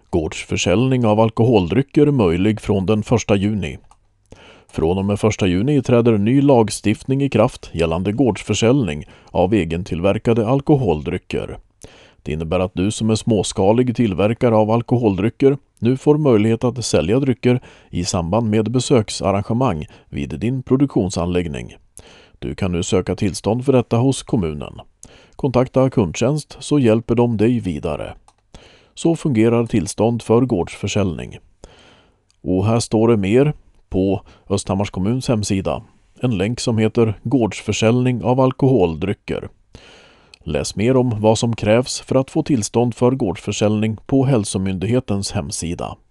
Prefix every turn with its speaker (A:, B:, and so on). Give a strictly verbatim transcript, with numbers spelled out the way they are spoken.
A: Gårdsförsäljning av alkoholdrycker är möjlig från den första juni. Från och med första juni träder ny lagstiftning i kraft gällande gårdsförsäljning av egentillverkade alkoholdrycker. Det innebär att du som är småskalig tillverkare av alkoholdrycker nu får möjlighet att sälja drycker i samband med besöksarrangemang vid din produktionsanläggning. Du kan nu söka tillstånd för detta hos kommunen. Kontakta kundtjänst så hjälper de dig vidare. Så fungerar tillstånd för gårdsförsäljning. Och här står det mer på Östhammars kommuns hemsida. En länk som heter Gårdsförsäljning av alkoholdrycker. Läs mer om vad som krävs för att få tillstånd för gårdsförsäljning på Hälsomyndighetens hemsida.